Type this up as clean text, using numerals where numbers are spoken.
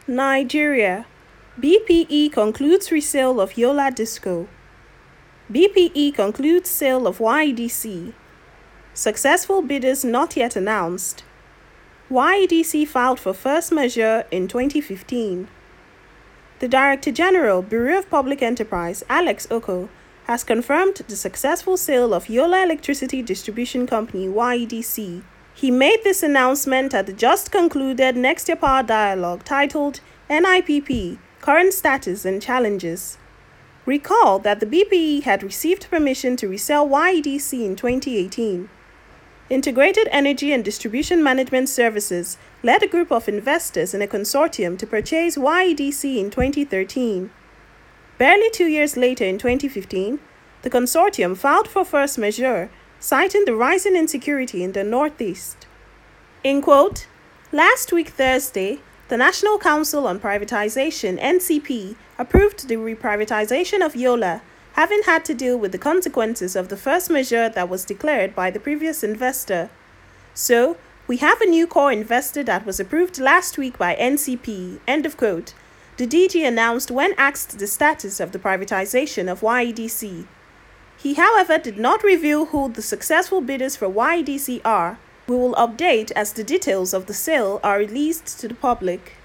Nigeria. BPE concludes resale of Yola Disco. BPE concludes sale of YEDC. Successful bidders not yet announced. YEDC filed for force majeure in 2015. The Director General, Bureau of Public Enterprise, Alex Oko, has confirmed the successful sale of Yola Electricity Distribution Company YEDC. He made this announcement at the just concluded Next Year Power Dialogue titled NIPP, Current Status and Challenges. Recall that the BPE had received permission to resell YEDC in 2018. Integrated Energy and Distribution Management Services led a group of investors in a consortium to purchase YEDC in 2013. Barely 2 years later, in 2015, the consortium filed for force majeure, citing the rising insecurity in the Northeast. In quote, last week Thursday, the National Council on Privatization (NCP) approved the reprivatization of Yola, having had to deal with the consequences of the force majeure that was declared by the previous investor. So, we have a new core investor that was approved last week by NCP, end of quote, the DG announced when asked the status of the privatization of YEDC. He, however, did not reveal who the successful bidders for YEDC are. We will update as the details of the sale are released to the public.